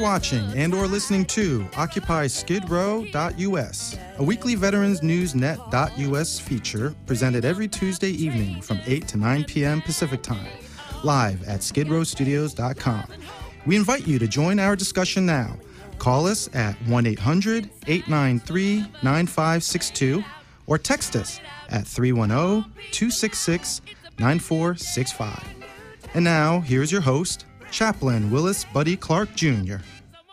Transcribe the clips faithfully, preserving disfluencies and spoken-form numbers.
watching and or listening to Occupy Skid Row dot U S, a weekly Veterans News Net dot U S feature presented every Tuesday evening from eight to nine p.m. Pacific Time, live at skid row studios dot com. We invite you to join our discussion now. Call us at one eight hundred eight nine three nine five six two or text us at three one zero two six six nine four six five. And now, here's your host, Chaplain Willis Buddy Clark Junior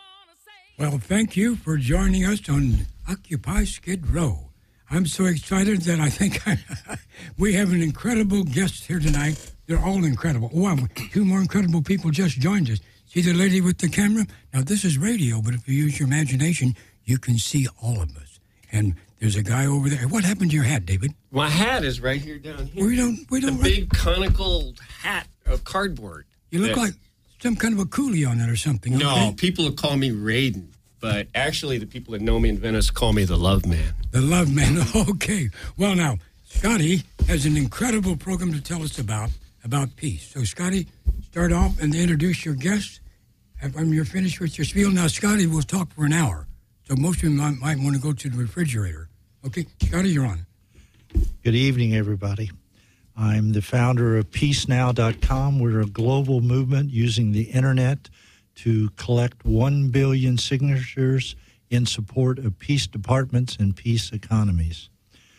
Well, thank you for joining us on Occupy Skid Row. I'm so excited that I think I, we have an incredible guest here tonight. They're all incredible. Wow, two more incredible people just joined us. See the lady with the camera? Now, this is radio, but if you use your imagination, you can see all of us. And there's a guy over there. What happened to your hat, David? My hat is right here down here. We don't, we don't. A big conical hat of cardboard. You look that, like some kind of a coolie on it or something. No, okay? People will call me Raiden, but actually the people that know me in Venice call me the Love Man. The Love Man, okay. Well, now, Scotty has an incredible program to tell us about, about peace. So, Scotty, start off and introduce your guest. When you're finished with your spiel, now, Scotty will talk for an hour. So most of you might, might want to go to the refrigerator. Okay, Scotty, you're on. Good evening, everybody. I'm the founder of peace now dot com. We're a global movement using the internet to collect one billion signatures in support of peace departments and peace economies.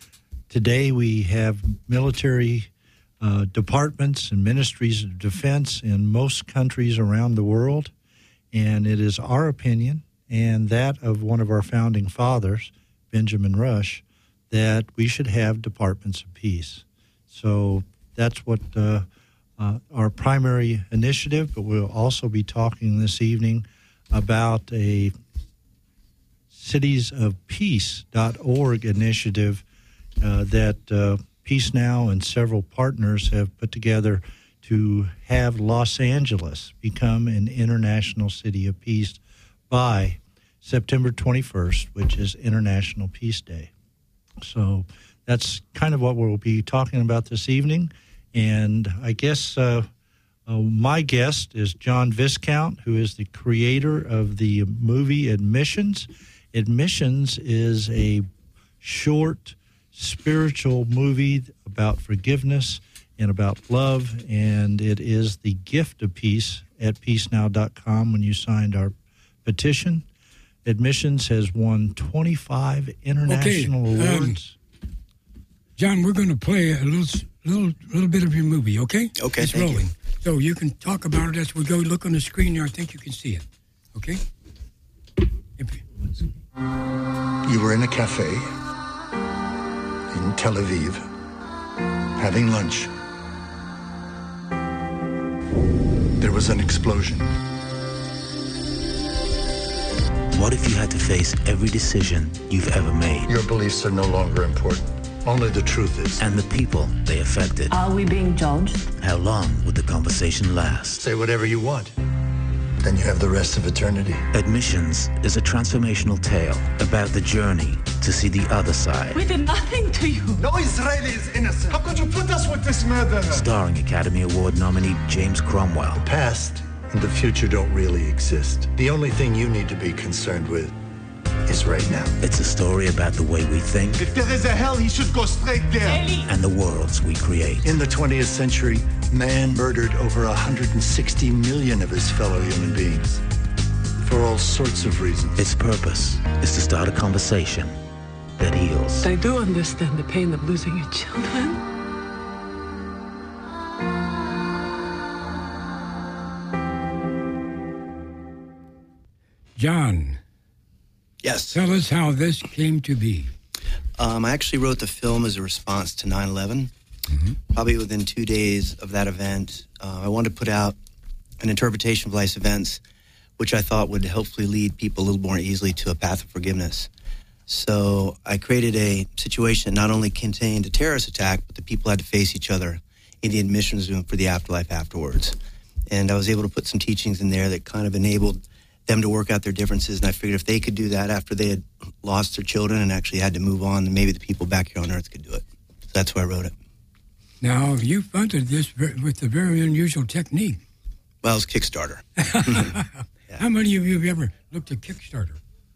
Today, we have military uh, departments and ministries of defense in most countries around the world, and it is our opinion and that of one of our founding fathers, Benjamin Rush, that we should have departments of peace. So that's what uh, uh, our primary initiative, but we'll also be talking this evening about a cities of peace dot org initiative uh, that uh, Peace Now and several partners have put together to have Los Angeles become an international city of peace by September twenty-first, which is International Peace Day. So that's kind of what we'll be talking about this evening. And I guess uh, uh, my guest is John Viscount, who is the creator of the movie Admissions. Admissions is a short spiritual movie about forgiveness and about love, and it is the gift of peace at peace now dot com when you signed our petition. Admissions has won twenty-five international okay, awards. Um, John, we're going to play a little, little, little bit of your movie. Okay? Okay. It's thank rolling, you. so you can talk about it as we go. Look on the screen there. I think you can see it. Okay? If you, you were in a cafe in Tel Aviv, having lunch. There was an explosion. What if you had to face every decision you've ever made? Your beliefs are no longer important. Only the truth is. And the people they affected. Are we being judged? How long would the conversation last? Say whatever you want. Then you have the rest of eternity. Admissions is a transformational tale about the journey to see the other side. We did nothing to you. No Israeli is innocent. How could you put us with this murder? Starring Academy Award nominee James Cromwell. The past and the future don't really exist. The only thing you need to be concerned with is right now. It's a story about the way we think. If there is a hell, he should go straight there. Ellie. And the worlds we create. In the twentieth century, man murdered over one hundred sixty million of his fellow human beings for all sorts of reasons. Its purpose is to start a conversation that heals. I do understand the pain of losing your children. John. Yes. Tell us how this came to be. Um, I actually wrote the film as a response to nine eleven. Mm-hmm. Probably within two days of that event, uh, I wanted to put out an interpretation of life's events, which I thought would hopefully lead people a little more easily to a path of forgiveness. So I created a situation that not only contained a terrorist attack, but the people had to face each other in the admissions room for the afterlife afterwards. And I was able to put some teachings in there that kind of enabled them to work out their differences. And I figured if they could do that after they had lost their children and actually had to move on, then maybe the people back here on Earth could do it. So that's why I wrote it. Now, you funded this with a very unusual technique. Well, it was Kickstarter. Yeah. How many of you have ever looked at Kickstarter?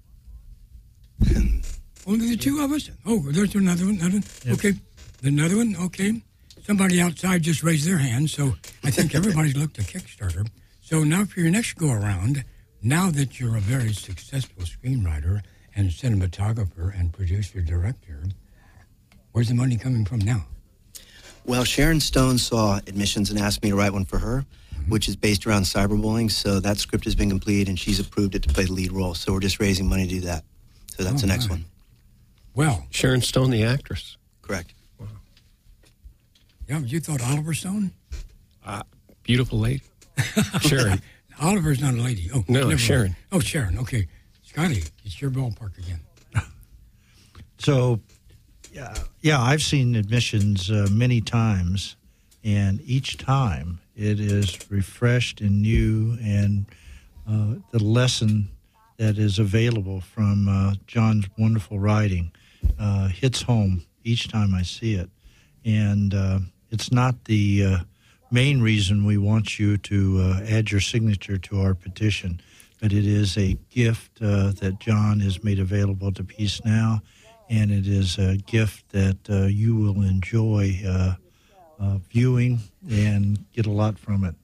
Only the two of us? Oh, there's another one. Another one. Yep. Okay. Another one. Okay. Somebody outside just raised their hand, so I think everybody's looked at Kickstarter. So now for your next go-around, now that you're a very successful screenwriter and cinematographer and producer-director, where's the money coming from now? Well, Sharon Stone saw Admissions and asked me to write one for her, mm-hmm. which is based around cyberbullying. So that script has been completed, and she's approved it to play the lead role. So we're just raising money to do that. So that's oh, the next right. one. Well, Sharon Stone, the actress. Correct. Wow. Yeah, you thought Oliver Stone? Uh, beautiful lady. Sharon. Oliver's not a lady. Oh, no, never Sharon. Mind. Oh, Sharon. Okay. Scotty, it's your ballpark again. So, yeah, yeah, I've seen Admissions uh, many times, and each time it is refreshed and new, and uh, the lesson that is available from uh, John's wonderful writing uh, hits home each time I see it. And uh, it's not the uh, main reason we want you to uh, add your signature to our petition, but it is a gift uh, that John has made available to Peace Now, and it is a gift that uh, you will enjoy uh, uh, viewing and get a lot from it.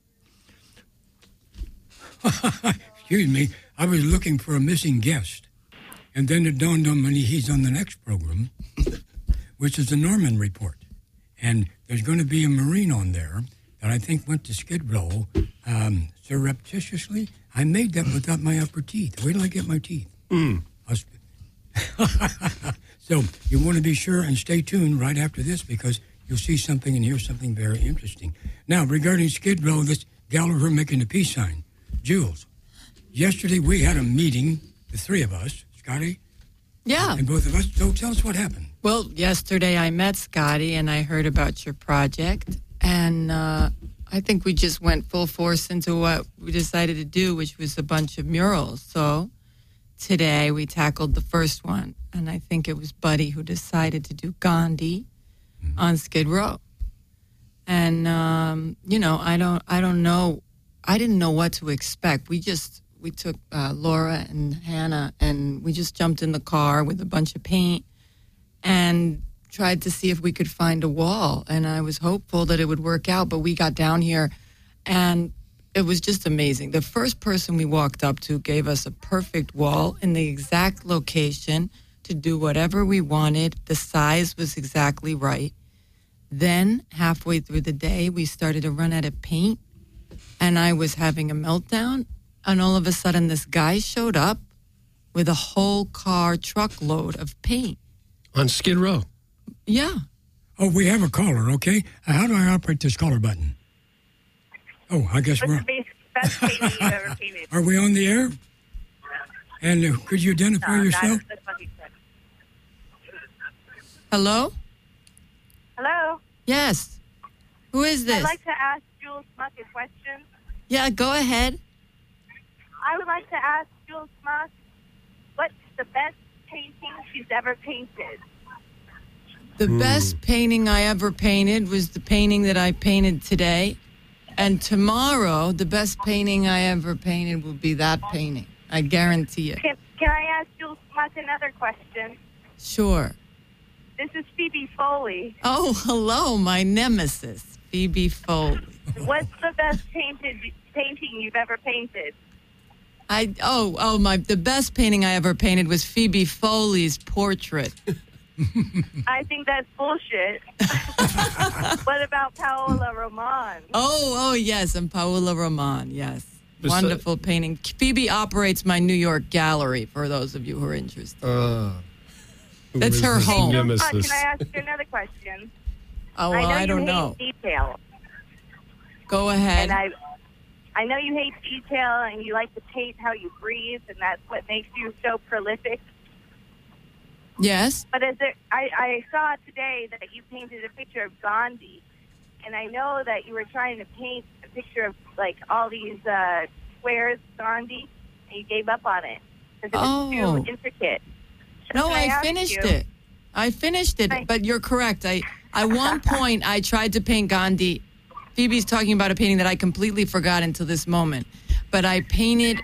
Excuse me, I was looking for a missing guest, and then it dawned on me he's on the next program, which is the Norman Report. And there's going to be a Marine on there that I think went to Skid Row um, surreptitiously. I made that without my upper teeth. Wait till I get my teeth. Mm. So you want to be sure and stay tuned right after this, because you'll see something and hear something very interesting. Now, regarding Skid Row, this Gallagher making the peace sign. Jules, yesterday we had a meeting, the three of us, Scotty, yeah, and both of us. So tell us what happened. Well, yesterday I met Scotty and I heard about your project, and uh, I think we just went full force into what we decided to do, which was a bunch of murals. So today we tackled the first one, and I think it was Buddy who decided to do Gandhi mm-hmm. on Skid Row. And um, you know, I don't, I don't know, I didn't know what to expect. We just we took uh, Laura and Hannah, and we just jumped in the car with a bunch of paint and tried to see if we could find a wall. And I was hopeful that it would work out, but we got down here and it was just amazing. The first person we walked up to gave us a perfect wall in the exact location to do whatever we wanted. The size was exactly right. Then halfway through the day, we started to run out of paint, and I was having a meltdown, and all of a sudden this guy showed up with a whole car truckload of paint. On Skid Row? Yeah. Oh, we have a caller, okay? Uh, how do I operate this caller button? Oh, I guess What's we're... the best painting you've ever painted? Are we on the air? And uh, could you identify no, yourself? That's, that's what he said. Hello? Hello? Yes. Who is this? I'd like to ask Jules Smuck a question. Yeah, go ahead. I would like to ask Jules Smuck, what's the best painting she's ever painted? The mm. best painting I ever painted was the painting that I painted today. And tomorrow, the best painting I ever painted will be that painting. I guarantee it. Can, can I ask Jules Smuck another question? Sure. This is Phoebe Foley. Oh, hello, my nemesis, Phoebe Foley. What's the best painted painting you've ever painted? I oh oh my the best painting I ever painted was Phoebe Foley's portrait. I think that's bullshit. What about Paola Roman? Oh oh yes, and Paola Roman, yes. Besi- Wonderful painting. Phoebe operates my New York gallery, for those of you who are interested. Uh, That's her home. Uh, can I ask you another question? Oh, well, I, know I don't you hate know. Detail. Go ahead. And I, I know you hate detail, and you like to paint how you breathe, and that's what makes you so prolific. Yes. But is there, I, I saw today that you painted a picture of Gandhi, and I know that you were trying to paint a picture of like all these uh, squares of Gandhi, and you gave up on it because it was Oh. too intricate. So No, can I ask finished you- it. I finished it, Right. but you're correct. I at one point I tried to paint Gandhi. Phoebe's talking about a painting that I completely forgot until this moment. But I painted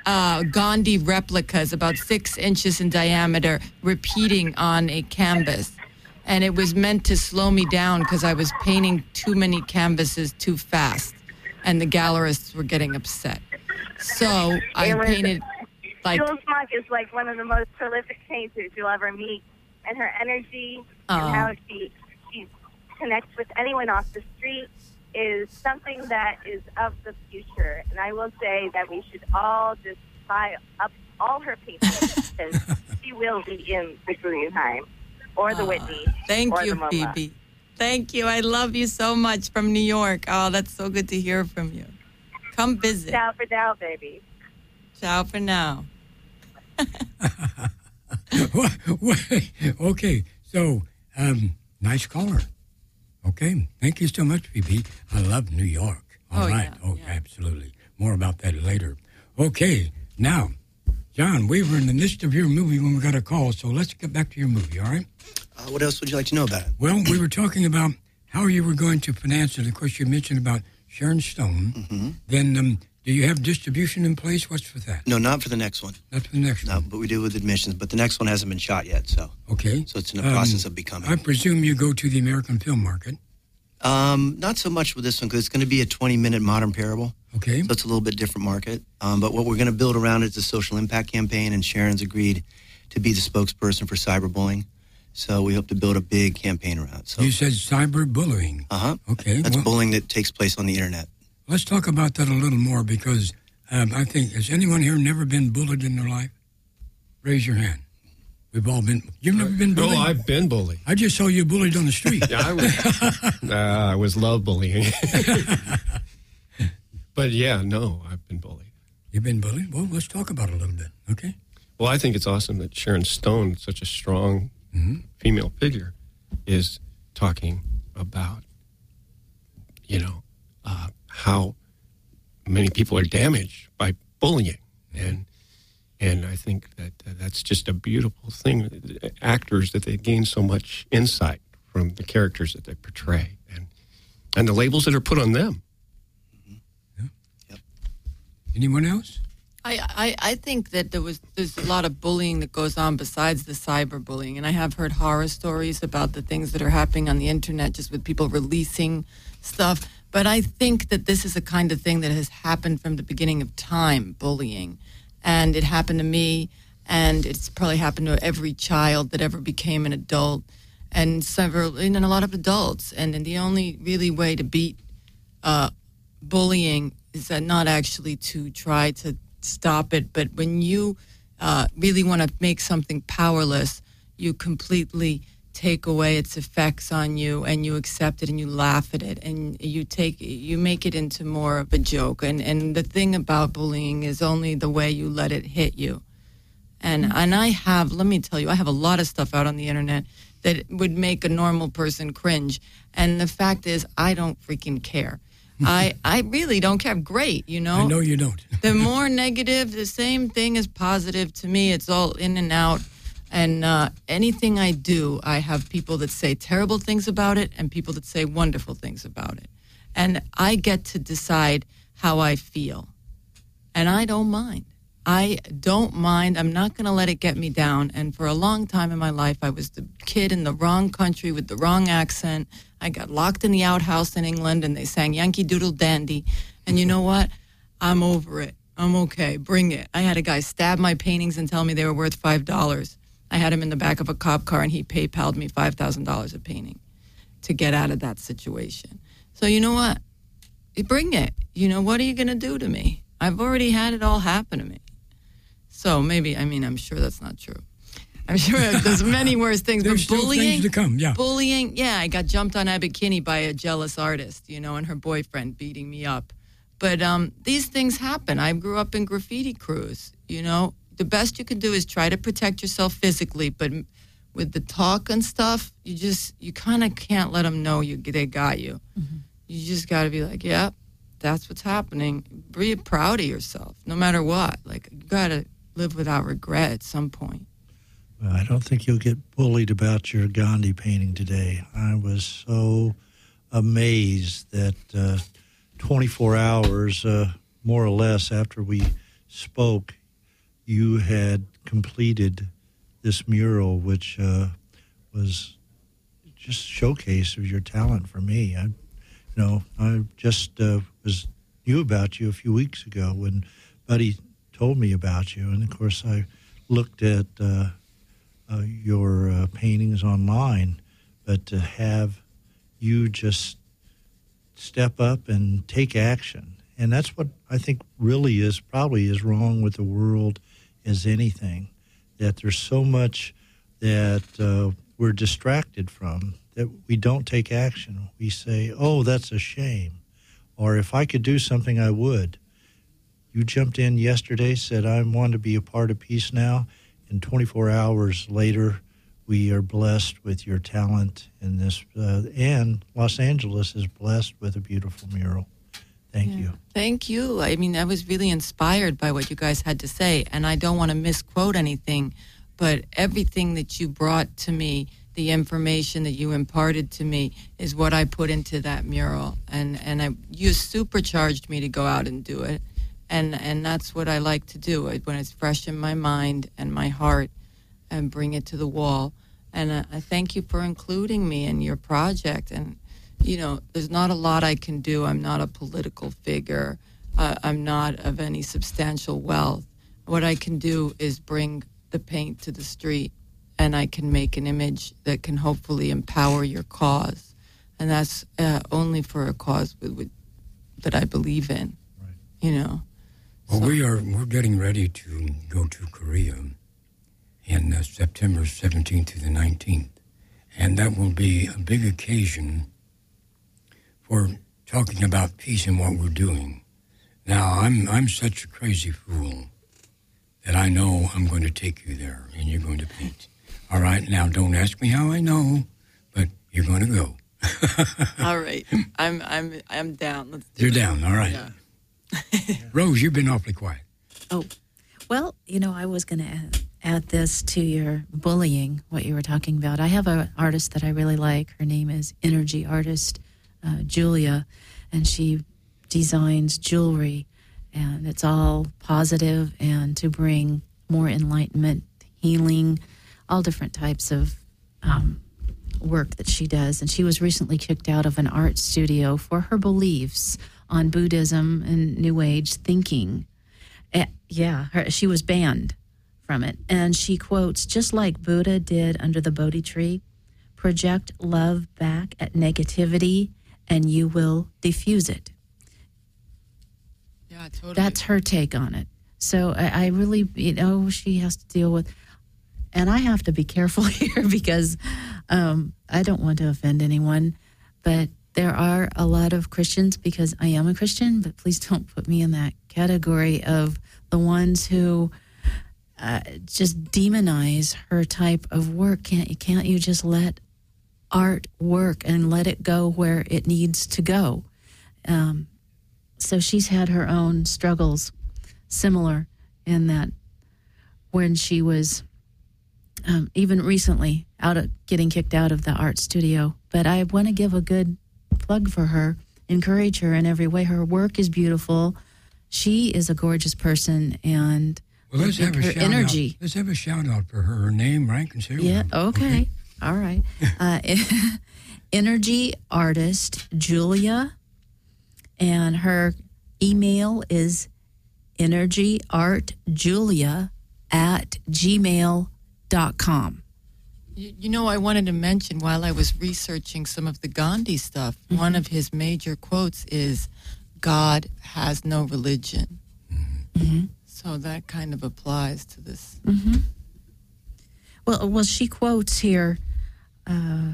uh, Gandhi replicas, about six inches in diameter, repeating on a canvas. And it was meant to slow me down because I was painting too many canvases too fast. And the gallerists were getting upset. So I was, painted like... Jules Monk is like one of the most prolific painters you'll ever meet. And her energy Oh. and how she, she connects with anyone off the street is something that is of the future. And I will say that we should all just buy up all her paintings because she will be in the Guggenheim or the Oh, Whitney. Thank or you, the MoMA. Phoebe. Thank you. I love you so much from New York. Oh, that's so good to hear from you. Come visit. Ciao for now, baby. Ciao for now. Okay, so um, nice caller. Okay, thank you so much, Phoebe. I love New York. All Oh, right. yeah, oh, yeah. absolutely. More about that later. Okay, now, John, we were in the midst of your movie when we got a call, so let's get back to your movie, all right? Uh, what else would you like to know about it? Well, we were talking about how you were going to finance it. Of course, you mentioned about Sharon Stone. Mm-hmm. Then, um, do you have distribution in place? What's for that? No, not for the next one. Not for the next No, one. but we do with admissions. But the next one hasn't been shot yet, so Okay. so it's in the Um, process of becoming. I presume you go to the American film market. Um, not so much with this one because it's going to be a twenty-minute modern parable. Okay. So it's a little bit different market. Um, but what we're going to build around it is a social impact campaign, and Sharon's agreed to be the spokesperson for cyberbullying. So we hope to build a big campaign around it. So, You said cyberbullying. uh-huh. Okay. That's well, bullying that takes place on the internet. let's talk about that a little more because um, I think, has anyone here never been bullied in their life? Raise your hand. We've all been. You've never been bullied? No, I've been bullied. I just saw you bullied on the street. Yeah, I was, uh, I was love bullying. But yeah, no, I've been bullied. You've been bullied? Well, let's talk about it a little bit, okay? Well, I think it's awesome that Sharon Stone, such a strong Mm-hmm. female figure, is talking about, you know, uh, how many people are damaged by bullying. And and I think that uh, that's just a beautiful thing. Actors, that they gain so much insight from the characters that they portray and, and the labels that are put on them. Anyone else? I, I, I think that there was there's a lot of bullying that goes on besides the cyberbullying, and I have heard horror stories about the things that are happening on the internet, just with people releasing stuff. But I think that this is a kind of thing that has happened from the beginning of time, bullying, and it happened to me, and it's probably happened to every child that ever became an adult, and several and a lot of adults. And, and the only really way to beat uh, bullying is that not actually to try to stop it, but when you uh, really want to make something powerless, you completely take away its effects on you, and you accept it, and you laugh at it, and you take you make it into more of a joke. And and the thing about bullying is only the way you let it hit you. And and I have, let me tell you, I have a lot of stuff out on the internet that would make a normal person cringe. And the fact is, I don't freaking care. I, I really don't care. Great, you know? I know you don't. The more negative, the same thing as positive to me. It's all in and out. And uh, anything I do, I have people that say terrible things about it and people that say wonderful things about it. And I get to decide how I feel. And I don't mind. I don't mind. I'm not going to let it get me down. And for a long time in my life, I was the kid in the wrong country with the wrong accent. I got locked in the outhouse in England, and they sang Yankee Doodle Dandy. And you know what? I'm over it. I'm okay. Bring it. I had a guy stab my paintings and tell me they were worth five dollars. I had him in the back of a cop car, and he PayPal'd me five thousand dollars a painting to get out of that situation. So you know what? Bring it. You know, what are you going to do to me? I've already had it all happen to me. So maybe, I mean, I'm sure that's not true. I'm sure there's many worse things. There's but still bullying, things to come, yeah. Bullying, yeah, I got jumped on a bikini by a jealous artist, you know, and her boyfriend beating me up. But um, these things happen. I grew up in graffiti crews, you know. The best you can do is try to protect yourself physically, but with the talk and stuff, you just, you kind of can't let them know you they got you. Mm-hmm. You just got to be like, yeah, that's what's happening. Be proud of yourself, no matter what. Like, you got to live without regret at some point. Well, I don't think you'll get bullied about your Gandhi painting today. I was so amazed that uh, twenty-four hours, uh, more or less, after we spoke, you had completed this mural, which uh, was just a showcase of your talent for me. I, you know, I just uh, was knew about you a few weeks ago when Buddy told me about you, and of course I looked at uh, uh, your uh, paintings online, but to have you just step up and take action, and that's what I think really is probably as wrong with the world as anything, that there's so much that uh, we're distracted from that we don't take action. We say, oh, that's a shame. Or if I could do something, I would. You jumped in yesterday, said, I want to be a part of Peace Now, and twenty-four hours later, we are blessed with your talent in this, uh, and Los Angeles is blessed with a beautiful mural. Thank Yeah. you. Thank you. I mean, I was really inspired by what you guys had to say, and I don't want to misquote anything, but everything that you brought to me, the information that you imparted to me, is what I put into that mural, and and I you supercharged me to go out and do it, and and that's what I like to do when it's fresh in my mind and my heart, and bring it to the wall. And I, I thank you for including me in your project. And you know, there's not a lot I can do. I'm not a political figure. Uh, I'm not of any substantial wealth. What I can do is bring the paint to the street, and I can make an image that can hopefully empower your cause. And that's uh, only for a cause with, with, that I believe in, right. You know. Well, so. we are, we're getting ready to go to Korea in uh, September seventeenth to the nineteenth. And that will be a big occasion for talking about peace and what we're doing. Now, I'm I'm such a crazy fool that I know I'm going to take you there, and you're going to paint. All right, now don't ask me how I know, but you're going to go. All right, I'm I'm I'm down. Let's do You're it. down, all right. Yeah. Rose, you've been awfully quiet. Oh, well, you know, I was going to add, add this to your bullying, what you were talking about. I have an artist that I really like. Her name is Energy Artist uh, Julia, and she designs jewelry, and it's all positive and to bring more enlightenment, healing, all different types of um, work that she does. And she was recently kicked out of an art studio for her beliefs on Buddhism and New Age thinking. Uh, yeah, her, she was banned from it. And she quotes, just like Buddha did under the Bodhi tree, project love back at negativity and you will diffuse it. Yeah, totally. That's her take on it. So I, I really, you know, she has to deal with, and I have to be careful here because um, I don't want to offend anyone, but there are a lot of Christians, because I am a Christian, but please don't put me in that category of the ones who uh, just demonize her type of work. Can't you, can't you just let art work and let it go where it needs to go? Um, so she's had her own struggles, similar in that when she was um, even recently out of getting kicked out of the art studio. But I want to give a good plug for her, encourage her in every way. Her work is beautiful. She is a gorgeous person, and well, let's have a her shout energy. Out. Let's have a shout out for her. Her name, rank, and serial Yeah. number. Okay. okay. All right. Uh, Energy Artist Julia, and her email is energyartjulia at gmail dot com. You, you know, I wanted to mention while I was researching some of the Gandhi stuff, mm-hmm. one of his major quotes is, God has no religion. Mm-hmm. So that kind of applies to this. Mm-hmm. Well, well, she quotes here, uh,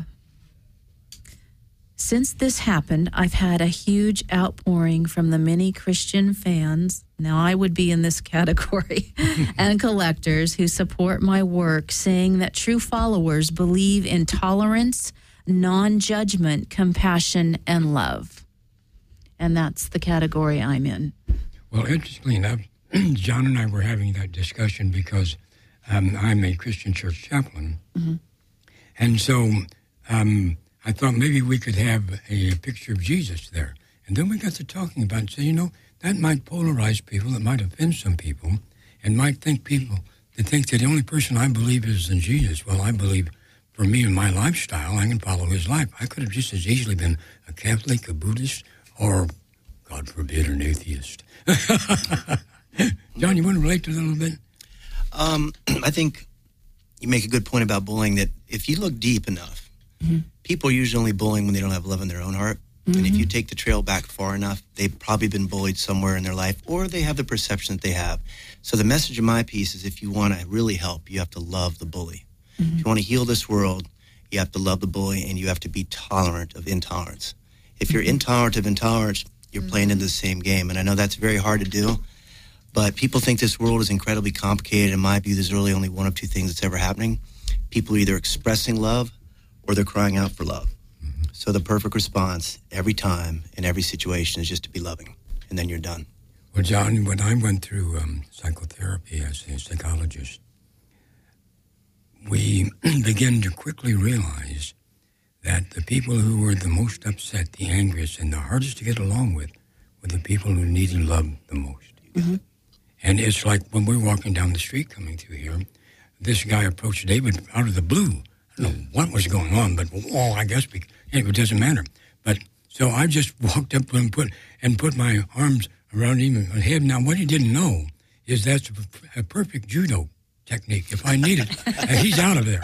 since this happened, I've had a huge outpouring from the many Christian fans, now I would be in this category, and collectors who support my work, saying that true followers believe in tolerance, non-judgment, compassion, and love. And that's the category I'm in. Well, interestingly enough, John and I were having that discussion because um, I'm a Christian church chaplain. Mm-hmm. And so um, I thought maybe we could have a, a picture of Jesus there. And then we got to talking about it and said, you know, that might polarize people, it might offend some people, and might think people to think that the only person I believe is in Jesus. Well, I believe for me and my lifestyle, I can follow his life. I could have just as easily been a Catholic, a Buddhist, or, God forbid, an atheist. John, you want to relate to that a little bit? Um, I think you make a good point about bullying, that if you look deep enough, mm-hmm. people are usually only bullying when they don't have love in their own heart. Mm-hmm. And if you take the trail back far enough, they've probably been bullied somewhere in their life, or they have the perception that they have. So the message of my piece is, if you want to really help, you have to love the bully. Mm-hmm. If you want to heal this world, you have to love the bully, and you have to be tolerant of intolerance. If you're intolerant of intolerance, you're mm-hmm. playing into the same game. And I know that's very hard to do, but people think this world is incredibly complicated. In my view, there's really only one of two things that's ever happening. People are either expressing love or they're crying out for love. Mm-hmm. So the perfect response every time in every situation is just to be loving, and then you're done. Well, John, when I went through um, psychotherapy as a psychologist, we began to quickly realize that the people who were the most upset, the angriest, and the hardest to get along with were the people who needed love the most. Mm-hmm. And it's like when we're walking down the street coming through here, this guy approached David out of the blue. I don't know what was going on, but, oh, I guess we, anyway, it doesn't matter. But so I just walked up and put and put my arms around him and head. Now, what he didn't know is that's a, a perfect judo technique. If I need it, uh, he's out of there.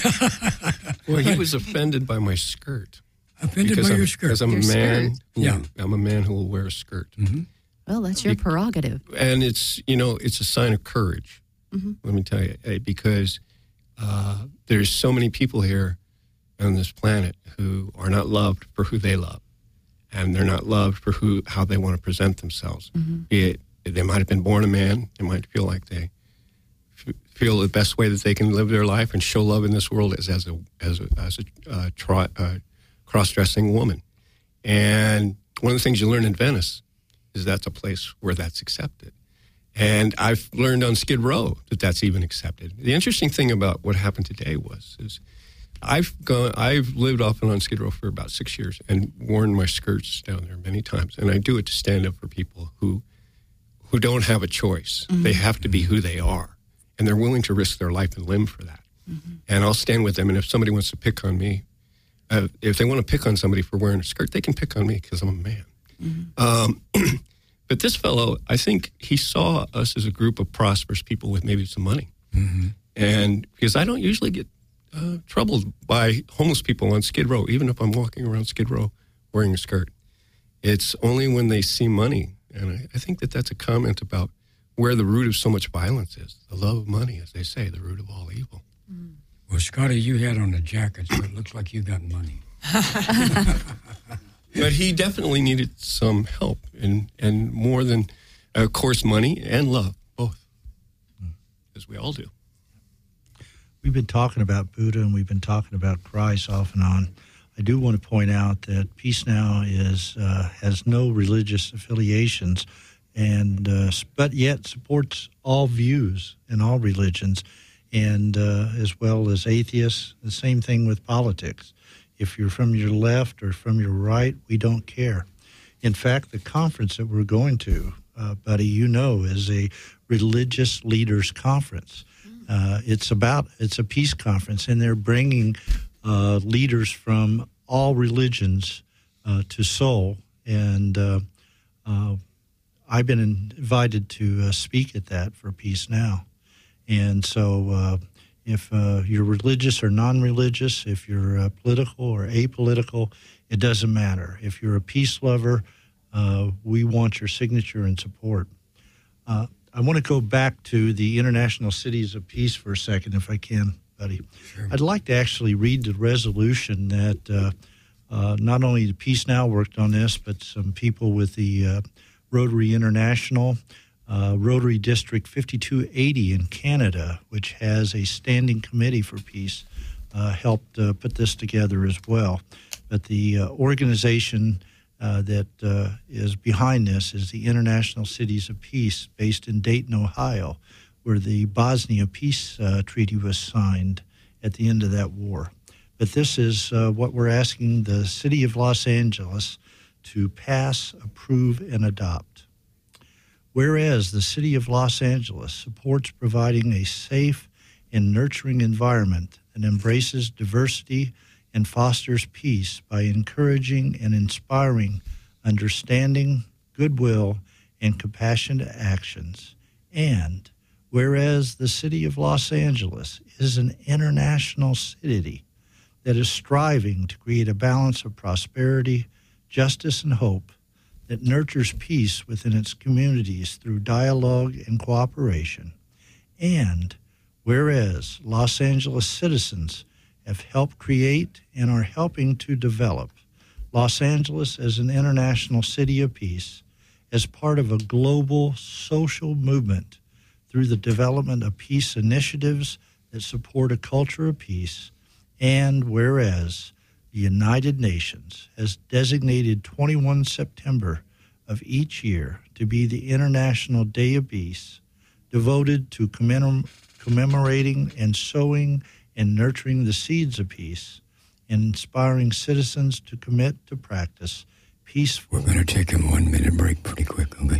Well, he was offended by my skirt. Offended because by I'm, your skirt? Because I'm Your a man. skirt. Who, Yeah. I'm a man who will wear a skirt. Mm-hmm. Well, that's your prerogative. And it's, you know, it's a sign of courage. Mm-hmm. Let me tell you, because uh, there's so many people here on this planet who are not loved for who they love. And they're not loved for who how they want to present themselves. Mm-hmm. Be it, they might have been born a man. They might feel like they f- feel the best way that they can live their life and show love in this world is as a as a, as a uh, tri- uh, cross-dressing woman. And one of the things you learn in Venice is that's a place where that's accepted. And I've learned on Skid Row that that's even accepted. The interesting thing about what happened today was is I've gone, I've lived off and on Skid Row for about six years and worn my skirts down there many times. And I do it to stand up for people who who don't have a choice. Mm-hmm. They have to be who they are. And they're willing to risk their life and limb for that. Mm-hmm. And I'll stand with them. And if somebody wants to pick on me, uh, if they want to pick on somebody for wearing a skirt, they can pick on me because I'm a man. Mm-hmm. Um, but this fellow, I think he saw us as a group of prosperous people with maybe some money. Mm-hmm. And because I don't usually get uh, troubled by homeless people on Skid Row, even if I'm walking around Skid Row wearing a skirt. It's only when they see money. And I, I think that that's a comment about where the root of so much violence is. The love of money, as they say, the root of all evil. Mm. Well, Scotty, you had on a jacket, so it looks like you got money. But he definitely needed some help, and, and more than, of course, money and love, both, mm. as we all do. We've been talking about Buddha and we've been talking about Christ off and on. I do want to point out that Peace Now is uh, has no religious affiliations, and uh, but yet supports all views and all religions, and uh, as well as atheists. The same thing with politics. If you're from your left or from your right, we don't care. In fact, the conference that we're going to, uh, buddy, you know, is a religious leaders conference. Uh, it's about it's a peace conference, and they're bringing uh, leaders from all religions uh, to Seoul. And uh, uh, I've been invited to uh, speak at that for Peace Now. And so uh, if uh, you're religious or non-religious, if you're uh, political or apolitical, it doesn't matter. If you're a peace lover, uh, we want your signature and support. Uh, I want to go back to the International Cities of Peace for a second, if I can, buddy. Sure. I'd like to actually read the resolution that uh, uh, not only the Peace Now worked on this, but some people with the uh, Rotary International, uh, Rotary District fifty-two eighty in Canada, which has a standing committee for peace, uh, helped uh, put this together as well. But the uh, organization Uh, that uh, is behind this is the International Cities of Peace, based in Dayton, Ohio, where the Bosnia Peace uh, Treaty was signed at the end of that war. But this is uh, what we're asking the city of Los Angeles to pass, approve, and adopt. whereas the City of Los Angeles supports providing a safe and nurturing environment that embraces diversity and fosters peace by encouraging and inspiring understanding, goodwill, and compassionate actions. And whereas the City of Los Angeles is an international city that is striving to create a balance of prosperity, justice, and hope that nurtures peace within its communities through dialogue and cooperation. And whereas Los Angeles citizens have helped create and are helping to develop Los Angeles as an international city of peace as part of a global social movement through the development of peace initiatives that support a culture of peace. And whereas the United Nations has designated the twenty-first of September of each year to be the International Day of Peace, devoted to commemor- commemorating and sowing and nurturing the seeds of peace, and inspiring citizens to commit to practice peaceful. We're going to take a one-minute break pretty quick, okay?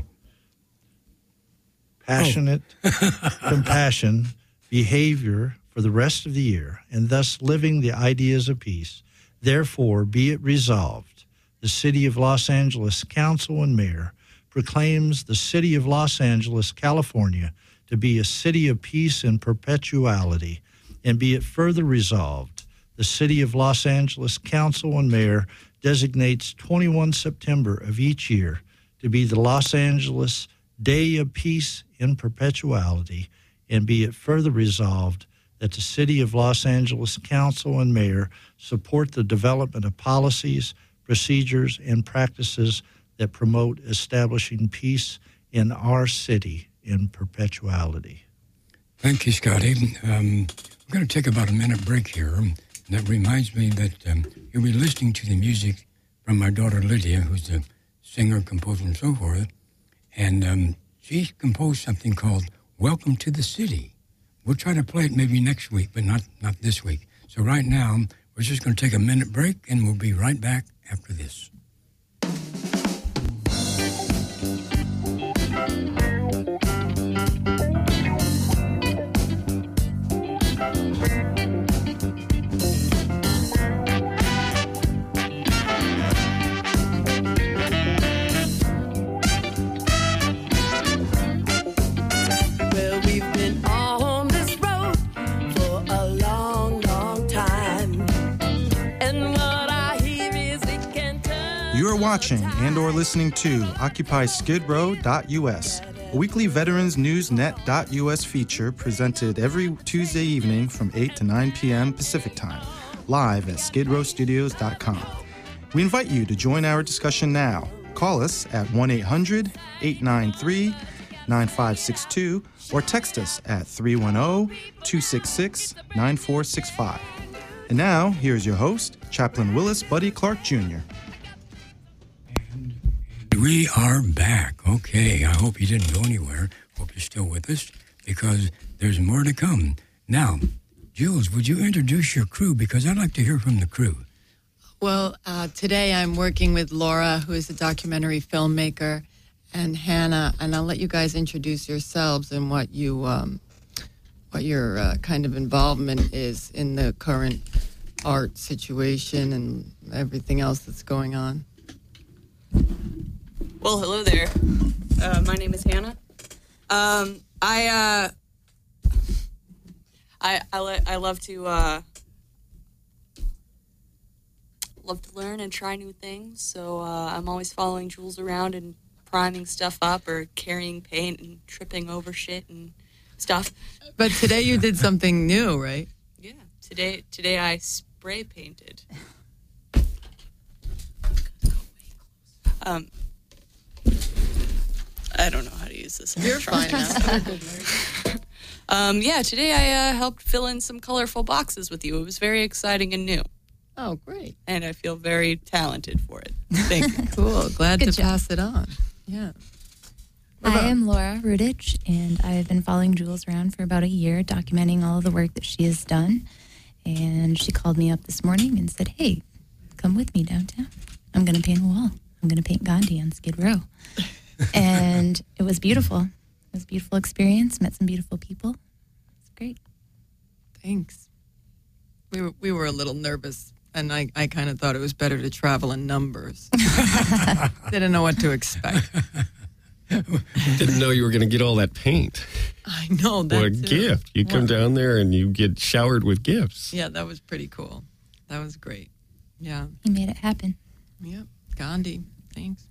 Passionate, oh. compassion, behavior for the rest of the year, and thus living the ideas of peace. Therefore, be it resolved, the City of Los Angeles Council and Mayor proclaims the City of Los Angeles, California, to be a city of peace and perpetuality, and be it further resolved, the City of Los Angeles Council and Mayor designates the twenty-first of September of each year to be the Los Angeles Day of Peace in Perpetuality, and be it further resolved that the City of Los Angeles Council and Mayor support the development of policies, procedures, and practices that promote establishing peace in our city in perpetuality. Thank you, Scotty. Um, we're going to take about a minute break here. And that reminds me that um, you'll be listening to the music from my daughter Lydia, who's a singer, composer, and so forth. And um, she composed something called Welcome to the City. We'll try to play it maybe next week, but not, not this week. So right now, we're just going to take a minute break, and we'll be right back after this. You are watching and or listening to Occupy Skid Row dot U S, a weekly Veterans News Net dot U S feature presented every Tuesday evening from eight to nine p.m. Pacific Time, live at skid row studios dot com. We invite you to join our discussion now. Call us at one eight hundred eight nine three nine five six two or text us at three one zero two six six nine four six five. And now, here's your host, Chaplain Willis Buddy Clark Junior We are back. Okay, I hope you didn't go anywhere. Hope you're still with us, because there's more to come. Now, Jules, would you introduce your crew? Because I'd like to hear from the crew. Well, uh, today I'm working with Laura, who is a documentary filmmaker, and Hannah, and I'll let you guys introduce yourselves and what you, um, what your uh, kind of involvement is in the current art situation and everything else that's going on. Well, hello there. Uh, my name is Hannah. Um, I, uh, I, I, le- I love to, uh, love to learn and try new things. So uh, I'm always following Jules around and priming stuff up or carrying paint and tripping over shit and stuff. But today you did something new, right? Yeah. Today, today I spray painted. Um. I don't know how to use this. You're fine now. um, yeah, today I uh, helped fill in some colorful boxes with you. It was very exciting and new. Oh, great. And I feel very talented for it. Thank you. Cool. Glad Good to job. pass it on. Yeah. Hi, I'm Laura Rudich, and I've been following Jules around for about a year, documenting all of the work that she has done. And she called me up this morning and said, hey, come with me downtown. I'm going to paint a wall. I'm going to paint Gandhi on Skid Row. And it was beautiful. It was a beautiful experience. Met some beautiful people. It's great. Thanks. We were we were a little nervous, and I, I kind of thought it was better to travel in numbers. Didn't know what to expect. Didn't know you were going to get all that paint. I know that. What a too. gift! You come Well, down there and you get showered with gifts. Yeah, that was pretty cool. That was great. Yeah. He made it happen. Yeah. Gandhi. Thanks.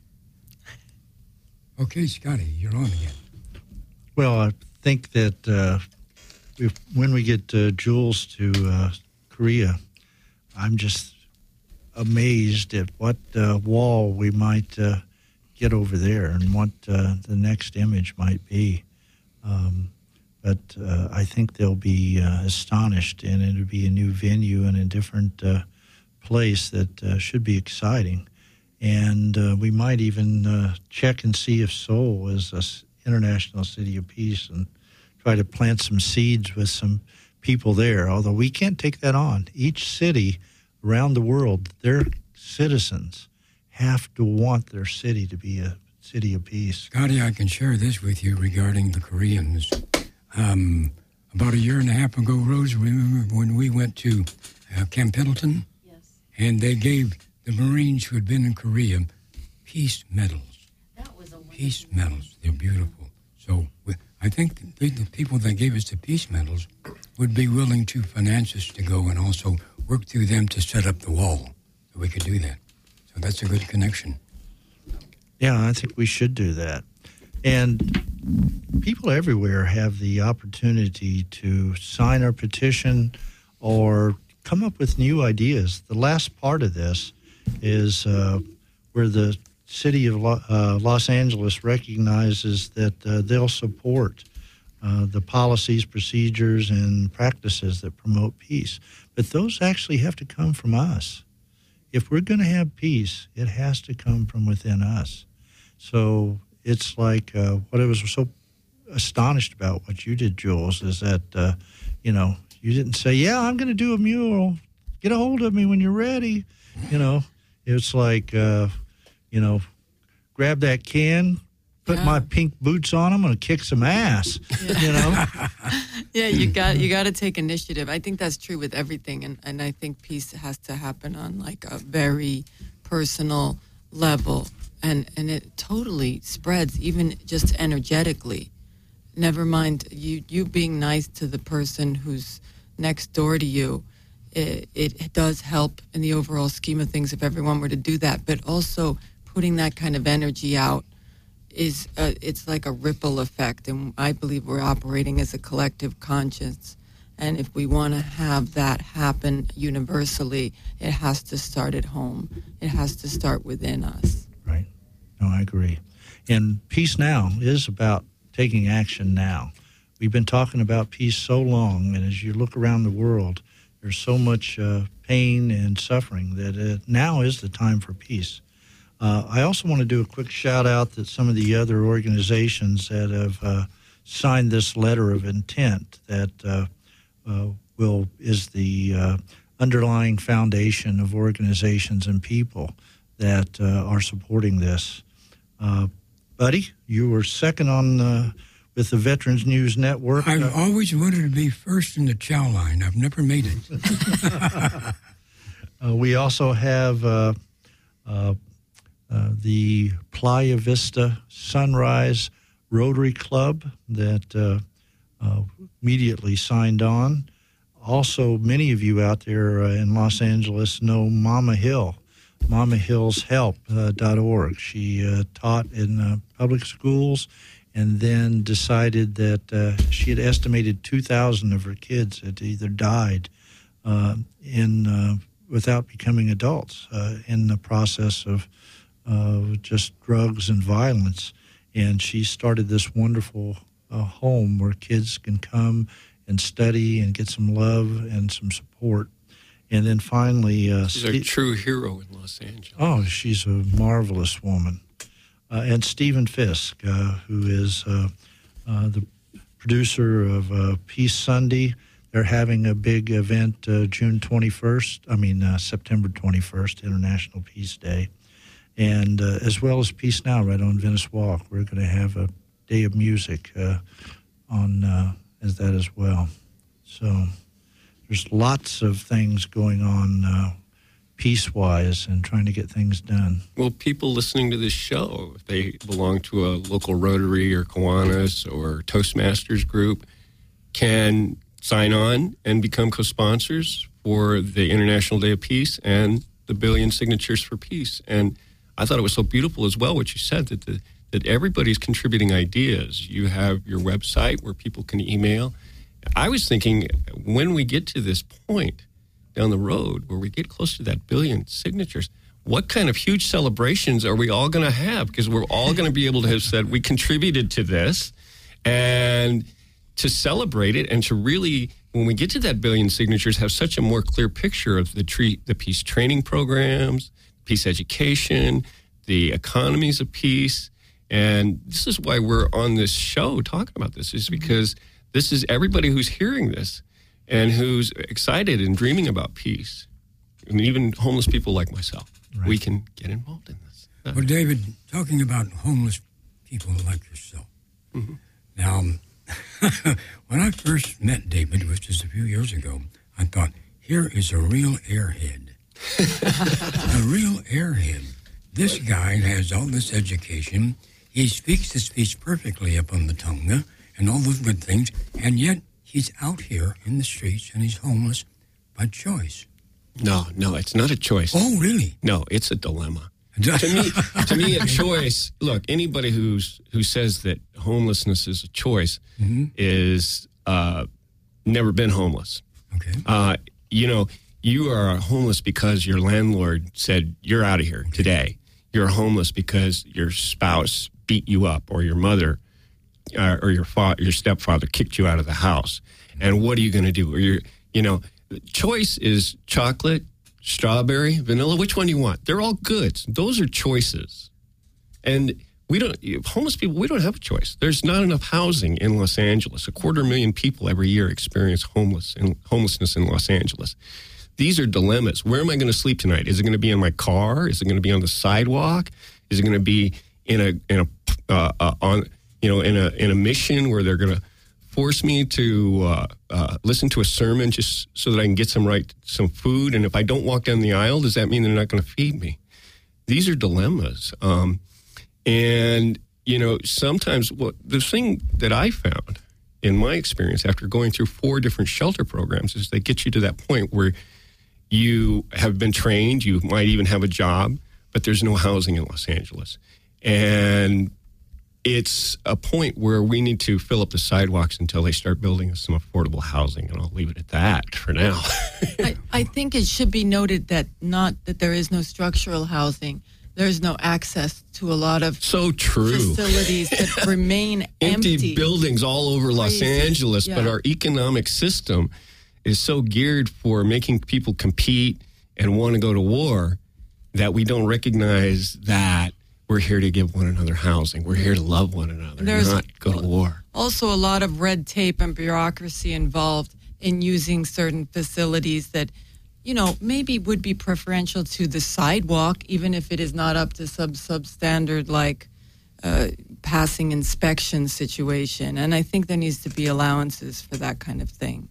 Okay, Scotty, you're on again. Well, I think that uh, if, when we get uh, Jules to uh, Korea, I'm just amazed at what uh, wall we might uh, get over there and what uh, the next image might be. Um, but uh, I think they'll be uh, astonished, and it'll be a new venue and a different uh, place that uh, should be exciting. And uh, we might even uh, check and see if Seoul is an international city of peace and try to plant some seeds with some people there, although we can't take that on. Each city around the world, their citizens have to want their city to be a city of peace. Scotty, I can share this with you regarding the Koreans. Um, about a year and a half ago, Rose, remember when we went to uh, Camp Pendleton? Yes. And they gave the Marines who had been in Korea peace medals. That was a peace medals. They're beautiful. So we, I think the, the people that gave us the peace medals would be willing to finance us to go and also work through them to set up the wall so we could do that. So that's a good connection. Yeah, I think we should do that. And people everywhere have the opportunity to sign our petition or come up with new ideas. The last part of this is uh, where the city of Lo- uh, Los Angeles recognizes that uh, they'll support uh, the policies, procedures, and practices that promote peace. But those actually have to come from us. If we're going to have peace, it has to come from within us. So it's like uh, what I was so astonished about what you did, Jules, is that, uh, you know, you didn't say, yeah, I'm going to do a mural. Get a hold of me when you're ready. You know, it's like, uh, you know, grab that can, put Yeah. my pink boots on, I'm going to kick some ass, you know. Yeah, you got you got to take initiative. I think that's true with everything, and, and I think peace has to happen on like a very personal level, and and it totally spreads even just energetically. Never mind you you being nice to the person who's next door to you. It, it does help in the overall scheme of things if everyone were to do that, but also putting that kind of energy out is uh, it's like a ripple effect, and I believe we're operating as a collective conscience, and if we want to have that happen universally, it has to start at home. It has to start within us. Right. No, I agree. And Peace Now is about taking action now. We've been talking about peace so long, and as you look around the world, there's so much uh, pain and suffering that uh, now is the time for peace. Uh, I also want to do a quick shout out that some of the other organizations that have uh, signed this letter of intent that uh, uh, will is the uh, underlying foundation of organizations and people that uh, are supporting this. Uh, Buddy, you were second on uh, with the Veterans News Network. I've Uh, always wanted to be first in the chow line. I've never made it. uh, we also have uh, uh, uh, the Playa Vista Sunrise Rotary Club that uh, uh, immediately signed on. Also, many of you out there uh, in Los Angeles know Mama Hill, mama hills help dot org. She uh, taught in uh, public schools and then decided that uh, she had estimated two thousand of her kids had either died uh, in uh, without becoming adults uh, in the process of uh, just drugs and violence. And she started this wonderful uh, home where kids can come and study and get some love and some support. And then finally... Uh, She's a true hero in Los Angeles. Oh, she's a marvelous woman. Uh, and Stephen Fisk, uh, who is uh, uh, the producer of uh, Peace Sunday. They're having a big event uh, June twenty-first, I mean uh, September twenty-first, International Peace Day. And uh, as well as Peace Now, right on Venice Walk, we're going to have a day of music uh, on uh, as that as well. So there's lots of things going on uh, peace-wise and trying to get things done. Well, people listening to this show, if they belong to a local Rotary or Kiwanis or Toastmasters group, can sign on and become co-sponsors for the International Day of Peace and the Billion Signatures for Peace. And I thought it was so beautiful as well what you said, that the, that everybody's contributing ideas. You have your website where people can email. I was thinking, when we get to this point down the road where we get close to that billion signatures, what kind of huge celebrations are we all going to have? Because we're all going to be able to have said we contributed to this, and to celebrate it and to really, when we get to that billion signatures, have such a more clear picture of the tree, the peace training programs, peace education, the economies of peace. And this is why we're on this show talking about this, is because this is everybody who's hearing this and who's excited and dreaming about peace. And even homeless people like myself, right. We can get involved in this. Well, David, talking about homeless people like yourself. Mm-hmm. Now, when I first met David, which was a few years ago, I thought, here is a real airhead. A real airhead. This guy has all this education. He speaks the speech perfectly up on the tongue and all those good things, and yet he's out here in the streets and he's homeless by choice. No, no, it's not a choice. Oh, really? No, it's a dilemma. to me, to me, a choice. Look, anybody who's who says that homelessness is a choice mm-hmm. is uh, never been homeless. Okay. Uh, you know, you are homeless because your landlord said you're out of here okay. today. You're homeless because your spouse beat you up, or your mother, uh, or your fa- your stepfather kicked you out of the house. And what are you going to do? Or you're, you know, choice is chocolate, strawberry, vanilla, which one do you want? They're all goods. Those are choices. And we don't, homeless people, we don't have a choice. There's not enough housing in Los Angeles. A quarter million people every year experience homeless and homelessness in Los Angeles. These are dilemmas. Where am I going to sleep tonight? Is it going to be in my car? Is it going to be on the sidewalk? Is it going to be in a, in a, uh, uh, on, you know, in a, in a mission where they're going to force me to uh, uh, listen to a sermon just so that I can get some right some food, and if I don't walk down the aisle, does that mean they're not going to feed me? These are dilemmas, um, and you know sometimes what the thing that I found in my experience after going through four different shelter programs is they get you to that point where you have been trained, you might even have a job, but there's no housing in Los Angeles, and it's a point where we need to fill up the sidewalks until they start building some affordable housing, and I'll leave it at that for now. I, I think it should be noted that not that there is no structural housing. There is no access to a lot of so true facilities that remain empty. Empty buildings all over Crazy. Los Angeles, yeah. But our economic system is so geared for making people compete and want to go to war that we don't recognize that we're here to give one another housing. We're here to love one another, There's not go to war. Also, a lot of red tape and bureaucracy involved in using certain facilities that, you know, maybe would be preferential to the sidewalk, even if it is not up to sub substandard like uh, passing inspection situation. And I think there needs to be allowances for that kind of thing.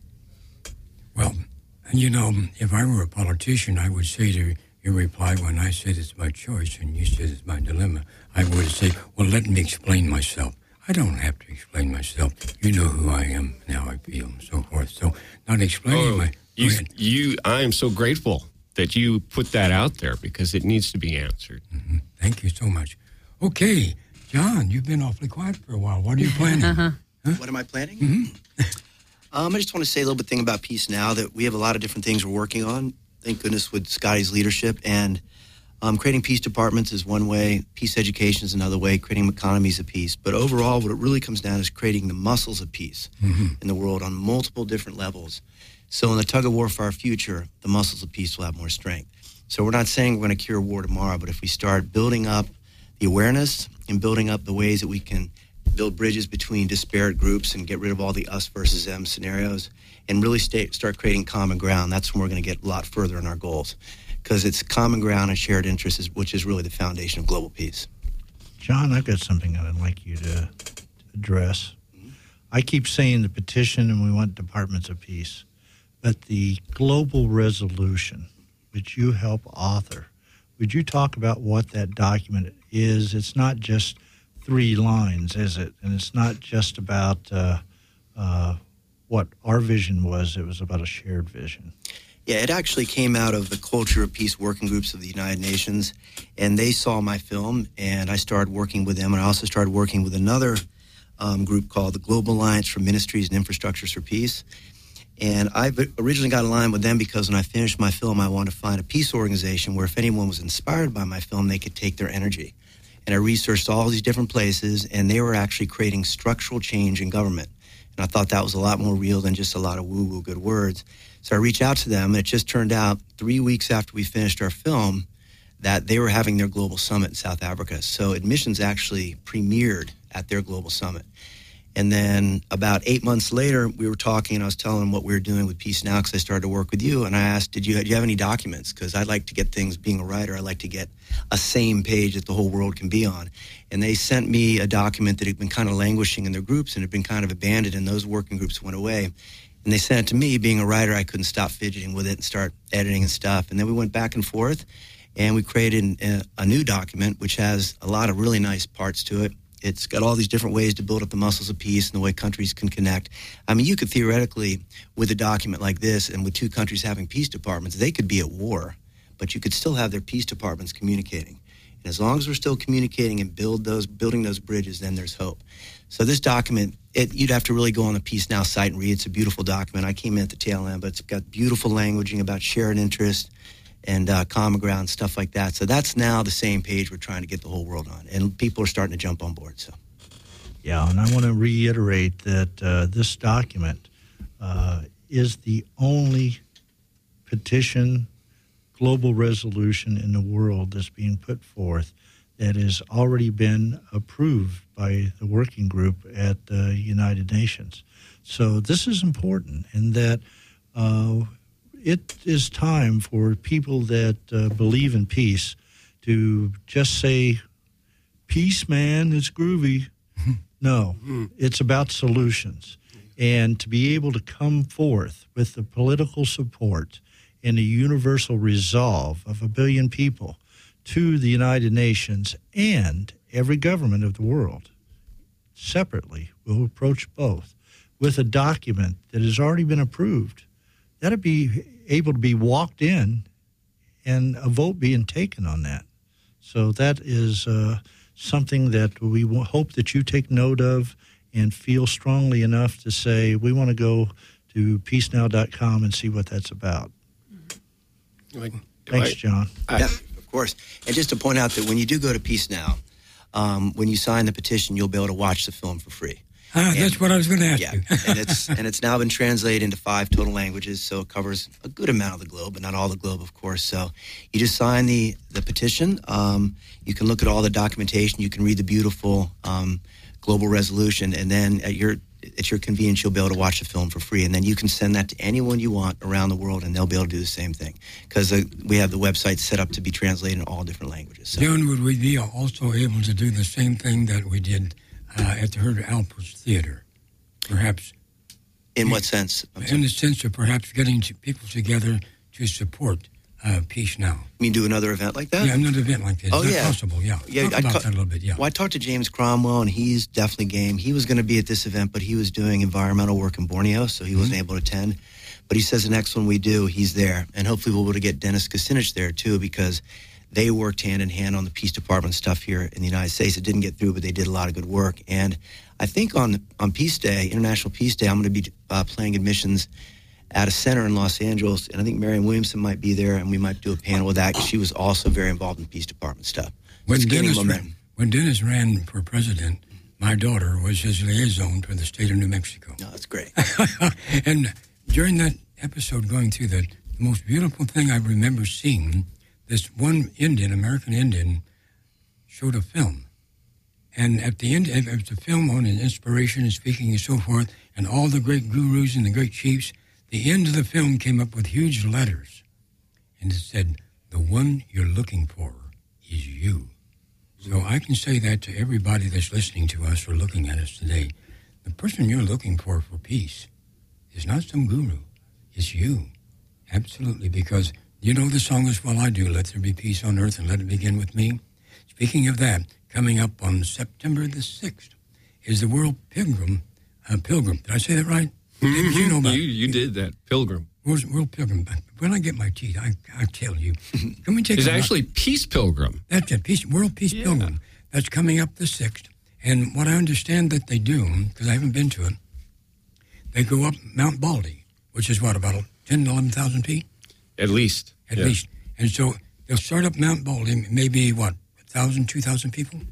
Well, you know, if I were a politician, I would say to your reply when I said it's my choice and you said it's my dilemma, I would say, well, let me explain myself. I don't have to explain myself. You know who I am and how I feel and so forth. So not explaining oh, my... You, you, I am so grateful that you put that out there because it needs to be answered. Mm-hmm. Thank you so much. Okay, John, you've been awfully quiet for a while. What are you planning? uh-huh. huh? What am I planning? Mm-hmm. um, I just want to say a little bit thing about Peace Now, that we have a lot of different things we're working on. Thank goodness with Scotty's leadership, and um, creating peace departments is one way, peace education is another way, creating economies of peace. But overall, what it really comes down to is creating the muscles of peace mm-hmm. in the world on multiple different levels. So in the tug of war for our future, the muscles of peace will have more strength. So we're not saying we're going to cure war tomorrow, but if we start building up the awareness and building up the ways that we can build bridges between disparate groups and get rid of all the us versus them scenarios and really stay, start creating common ground, that's when we're going to get a lot further in our goals. because it's common ground and shared interests, which is really the foundation of global peace. John, I've got something I'd like you to address. Mm-hmm. I keep saying the petition and we want departments of peace, but the global resolution, which you help author, would you talk about what that document is? It's not just three lines, is it? And it's not just about uh, uh, what our vision was. It was about a shared vision. Yeah, it actually came out of the Culture of Peace working groups of the United Nations, and they saw my film, and I started working with them, and I also started working with another um, group called the Global Alliance for Ministries and Infrastructures for Peace. And I originally got aligned with them because when I finished my film, I wanted to find a peace organization where if anyone was inspired by my film, they could take their energy. And I researched all these different places, and they were actually creating structural change in government. And I thought that was a lot more real than just a lot of woo-woo good words. So I reached out to them, and it just turned out three weeks after we finished our film that they were having their global summit in South Africa. So Admissions actually premiered at their global summit. And then about eight months later, we were talking, and I was telling them what we were doing with Peace Now because I started to work with you. And I asked, did you, do you have any documents? Because I'd like to get things, being a writer, I like to get a same page that the whole world can be on. And they sent me a document that had been kind of languishing in their groups and had been kind of abandoned, and those working groups went away. And they sent it to me. Being a writer, I couldn't stop fidgeting with it and start editing and stuff. And then we went back and forth, and we created a, a new document, which has a lot of really nice parts to it. It's got all these different ways to build up the muscles of peace and the way countries can connect. I mean, you could theoretically, with a document like this and with two countries having peace departments, they could be at war, but you could still have their peace departments communicating. And as long as we're still communicating and build those, building those bridges, then there's hope. So this document, it, you'd have to really go on the Peace Now site and read. It's a beautiful document. I came in at the tail end, but it's got beautiful languaging about shared interest and uh, common ground, stuff like that. So that's now the same page we're trying to get the whole world on. And people are starting to jump on board. So, yeah, and I want to reiterate that uh, this document uh, is the only petition global resolution in the world that's being put forth that has already been approved by the working group at the United Nations. So this is important in that uh, it is time for people that uh, believe in peace to just say, peace, man, it's groovy. No, it's about solutions. And to be able to come forth with the political support and the universal resolve of a billion people to the United Nations, and every government of the world separately will approach both with a document that has already been approved. That'd be able to be walked in and a vote being taken on that. So that is uh, something that we hope that you take note of and feel strongly enough to say, we want to go to peace now dot com and see what that's about. Like, Thanks, John. Yeah, of course. And just to point out that when you do go to Peace Now, um, when you sign the petition, you'll be able to watch the film for free. Ah, that's what I was going to ask yeah, you. and it's and it's now been translated into five total languages, so it covers a good amount of the globe, but not all the globe, of course. So you just sign the the petition. Um, you can look at all the documentation. You can read the beautiful um, global resolution, and then at your at your convenience, you'll be able to watch the film for free. And then you can send that to anyone you want around the world, and they'll be able to do the same thing because uh, we have the website set up to be translated in all different languages. So. John, would we be also able to do the same thing that we did uh, at the Herder Alpers Theater, perhaps? In what sense? In the sense of perhaps getting people together to support uh, Peace Now. You mean do another event like that? Yeah, another event like this. Oh, Is that yeah. possible? Yeah. Yeah, Talk I about ca- that a little bit, yeah. Well, I talked to James Cromwell, and he's definitely game. He was going to be at this event, but he was doing environmental work in Borneo, so he mm-hmm. wasn't able to attend. But he says the next one we do, he's there. And hopefully we'll be able to get Dennis Kucinich there, too, because they worked hand in hand on the Peace Department stuff here in the United States. It didn't get through, but they did a lot of good work. And I think on on Peace Day, International Peace Day, I'm going to be uh, playing admissions at a center in Los Angeles, and I think Marianne Williamson might be there, and we might do a panel with that. She was also very involved in Peace Department stuff. When It's gaining Dennis, momentum. ran, when Dennis ran for president, my daughter was his liaison for the state of New Mexico. No, that's great. And during that episode, going through that, the most beautiful thing I remember seeing, this one Indian, American Indian, showed a film. And at the end, it was a film on inspiration and speaking and so forth, and all the great gurus and the great chiefs. The end of the film came up with huge letters, and it said, the one you're looking for is you. So I can say that to everybody that's listening to us or looking at us today. The person you're looking for for peace is not some guru. It's you. Absolutely, because you know the song as well I do, Let There Be Peace on Earth and Let It Begin With Me. Speaking of that, coming up on September the sixth is the World Pilgrim. Uh, Pilgrim. Did I say that right? Mm-hmm. You know about you, you did that. Pilgrim. World, World Pilgrim. When I get my teeth, I, I tell you. Can we take It's a actually Peace Pilgrim. That's it. Peace, World Peace Yeah. Pilgrim. That's coming up the sixth. And what I understand that they do, because I haven't been to it, they go up Mount Baldy, which is what, about ten, eleven thousand feet? At least. At yeah. least. And so they'll start up Mount Baldy, maybe, what, one thousand, two thousand people?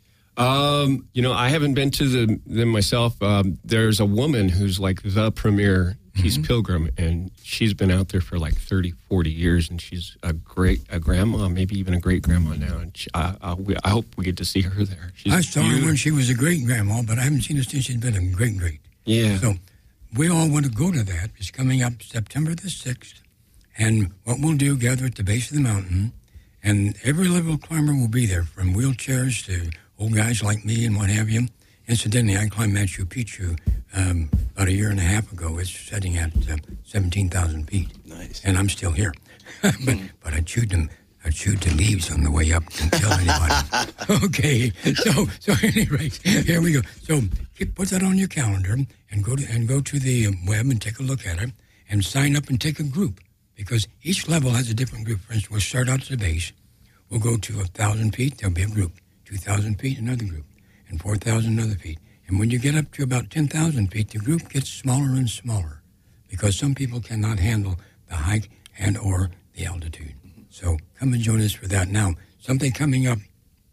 Um, you know, I haven't been to the, them myself. Um, there's a woman who's like the premier Peace Mm-hmm. Pilgrim, and she's been out there for like thirty, forty years, and she's a great a grandma, maybe even a great grandma now. And she, I, I, we, I hope we get to see her there. She's I saw beautiful. her when she was a great grandma, but I haven't seen her since she's been a great great. Yeah. So we all want to go to that. It's coming up September the sixth. And what we'll do, gather at the base of the mountain, and every level climber will be there, from wheelchairs to old guys like me and what have you. Incidentally, I climbed Machu Picchu um, about a year and a half ago. It's setting at uh, seventeen thousand feet. Nice. And I'm still here. but but I chewed them. I chewed the leaves on the way up. Didn't tell anybody. Okay. So so at any rate, here we go. So keep, put that on your calendar and go to and go to the web and take a look at it and sign up and take a group, because each level has a different group. For instance, we'll start out at the base. We'll go to a thousand feet. There'll be a group. Two thousand feet, another group. And four thousand other feet. And when you get up to about ten thousand feet, the group gets smaller and smaller, because some people cannot handle the hike and or the altitude. So come and join us for that. Now, something coming up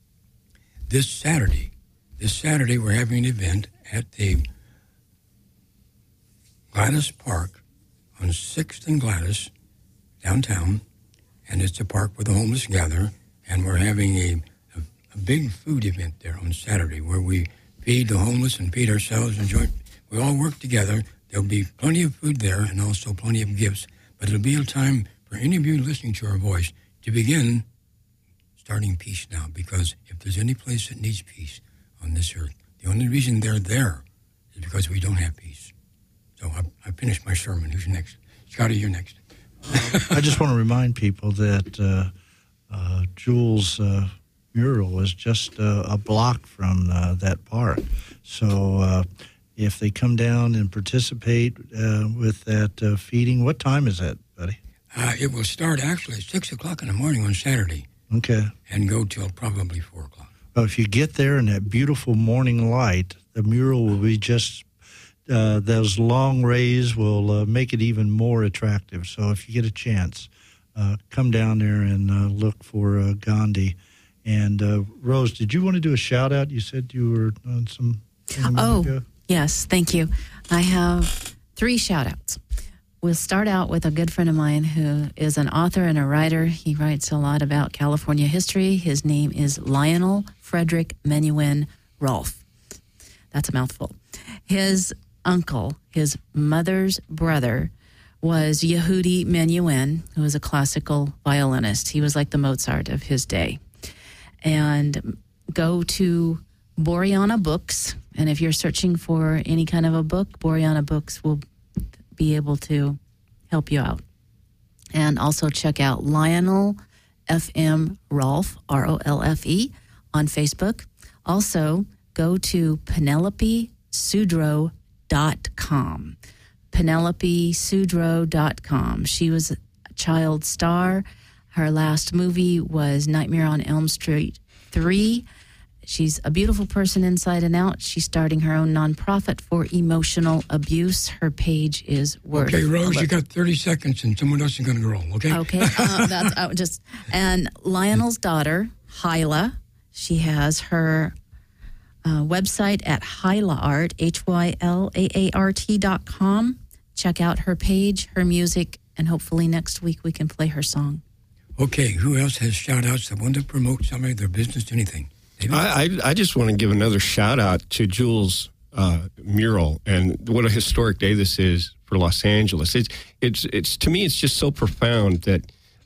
this Saturday. This Saturday, we're having an event at the Gladys Park on sixth and Gladys, downtown. And it's a park where the homeless gather. And we're having a a big food event there on Saturday where we feed the homeless and feed ourselves and join. We all work together. There'll be plenty of food there and also plenty of gifts. But it'll be a time for any of you listening to our voice to begin starting peace now, because if there's any place that needs peace on this earth, the only reason they're there is because we don't have peace. So I, I finished my sermon. Who's next? Scotty, you're next. I just want to remind people that uh, uh, Jules' uh, mural is just uh, a block from uh, that park. So uh, if they come down and participate uh, with that uh, feeding, what time is that, buddy? Uh, it will start actually at six o'clock in the morning on Saturday. Okay. And go till probably four o'clock. Well, if you get there in that beautiful morning light, the mural will be just, uh, those long rays will uh, make it even more attractive. So if you get a chance, uh, come down there and uh, look for uh, Gandhi. And uh, Rose, did you want to do a shout out? You said you were on some. Oh, ago. yes, thank you. I have three shout outs. We'll start out with a good friend of mine who is an author and a writer. He writes a lot about California history. His name is Lionel Frederick Menuhin Rolfe. That's a mouthful. His uncle, his mother's brother, was Yehudi Menuhin, who was a classical violinist. He was like the Mozart of his day. And go to Boreana Books, and if you're searching for any kind of a book, Boreana Books will be able to help you out. And also check out Lionel F M Rolfe, R O L F E, on Facebook. Also, go to Penelope Sudrow dot com. Penelope Sudrow dot com. She was a child star. Her last movie was Nightmare on Elm Street three. She's a beautiful person inside and out. She's starting her own nonprofit for emotional abuse. Her page is worth. Okay, Rose, you got thirty seconds, and someone else is going to roll. Okay. Okay. Uh, that's uh, just and Lionel's daughter, Hyla. She has her uh, website at Hyla Art, H Y L A A R T dot com. Check out her page, her music, and hopefully next week we can play her song. Okay, who else has shout-outs that want to promote somebody, their business, anything? I, I I just want to give another shout-out to Jules' uh, mural, and what a historic day this is for Los Angeles. It's, it's, it's to me, it's just so profound that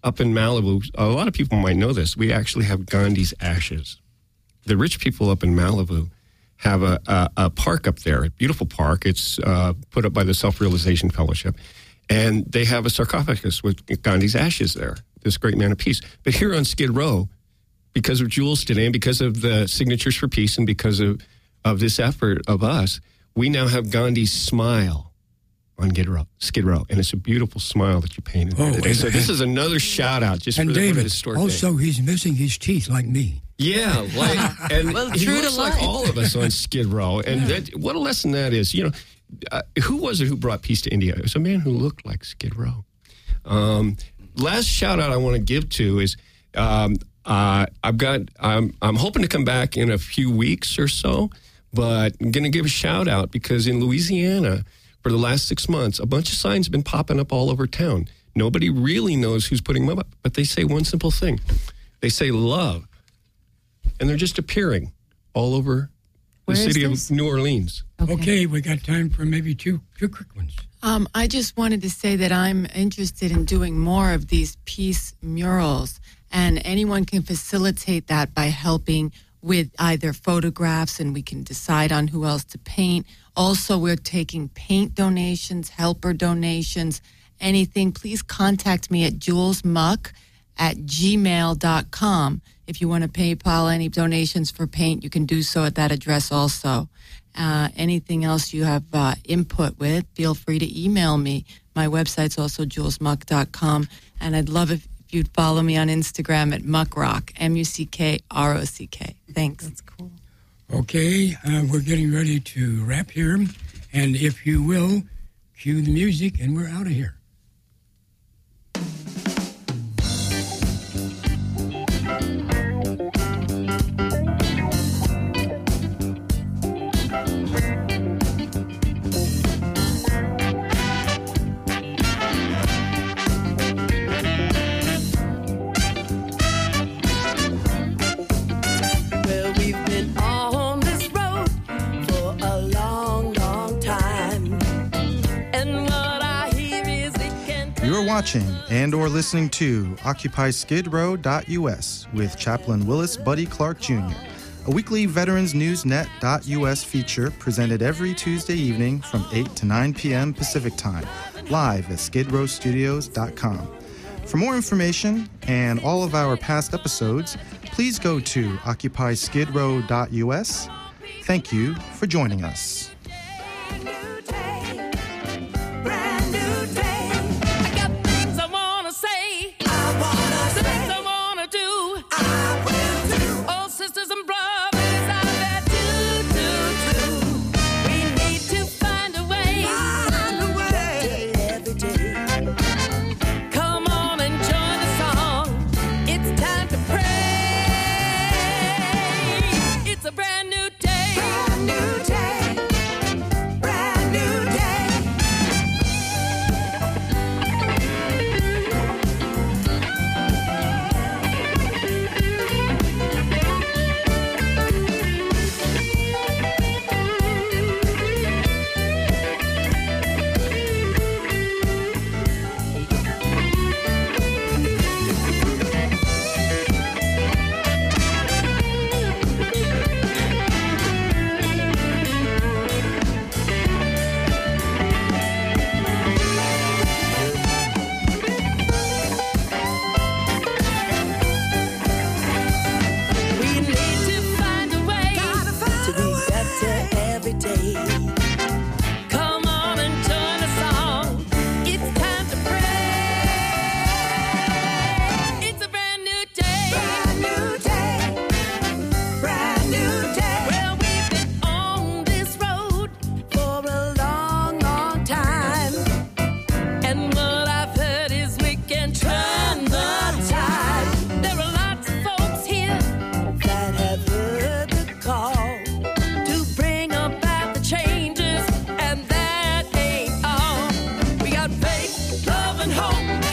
up in Malibu, a lot of people might know this, we actually have Gandhi's ashes. The rich people up in Malibu have a, a, a park up there, a beautiful park. It's uh, put up by the Self-Realization Fellowship. And they have a sarcophagus with Gandhi's ashes there, this great man of peace. But here on Skid Row, because of Jules today and because of the Signatures for Peace and because of, of this effort of us, we now have Gandhi's smile on Skid Row, Skid Row. And it's a beautiful smile that you painted there Oh, today. and- So this is another shout-out just And for the, for the David, historic also, day. he's missing his teeth like me. Yeah, like, and Well, he true to looks like life. all of us on Skid Row. And that, what a lesson that is. You know, uh, who was it who brought peace to India? It was a man who looked like Skid Row. Um, last shout out I want to give to is um, uh, I've got, I'm, I'm hoping to come back in a few weeks or so, but I'm going to give a shout out because in Louisiana, for the last six months, a bunch of signs have been popping up all over town. Nobody really knows who's putting them up, but they say one simple thing. They say love. And they're just appearing all over the Where is city this? of New Orleans. Okay. we got time for maybe two two quick ones. Um, I just wanted to say that I'm interested in doing more of these peace murals, and anyone can facilitate that by helping with either photographs, and we can decide on who else to paint. Also, we're taking paint donations, helper donations, anything. Please contact me at julesmuck at gmail dot com. If you want to PayPal any donations for paint, you can do so at that address also. Uh, anything else you have uh, input with, feel free to email me. My website's also julesmuck dot com, and I'd love if, if you'd follow me on Instagram at muckrock, M U C K R O C K. Thanks. That's cool. Okay, uh, we're getting ready to wrap here. And if you will, cue the music, and we're out of here. Well, we've been on this road for a long, long time. And what I hear is it can You're watching and or listening to Occupy Skid Row dot U S with Chaplain Willis Buddy Clark Junior, a weekly Veterans News Net dot U S feature presented every Tuesday evening from eight to nine p.m. Pacific Time, live at skid row studios dot com. For more information and all of our past episodes, please go to Occupy Skid Row dot U S. Thank you for joining us. things I wanna say. I wanna say. Things I wanna do. I will do. Oh, sisters and brothers out there, do, do, do. We need to find a way. Find a way. Every day. Come on and join the song. It's time to pray. It's a brand new day. Brand new day. Brand new day. We need to find a way to be better every day. Come on and join the song. It's time to pray. It's a brand new day. Brand new day. Brand new day. Well, we've been on this road for a long, long time. And what I've heard is we can turn the tide. There are lots of folks here that have heard the call to bring about the changes, and that ain't all. We got faith, love, and hope.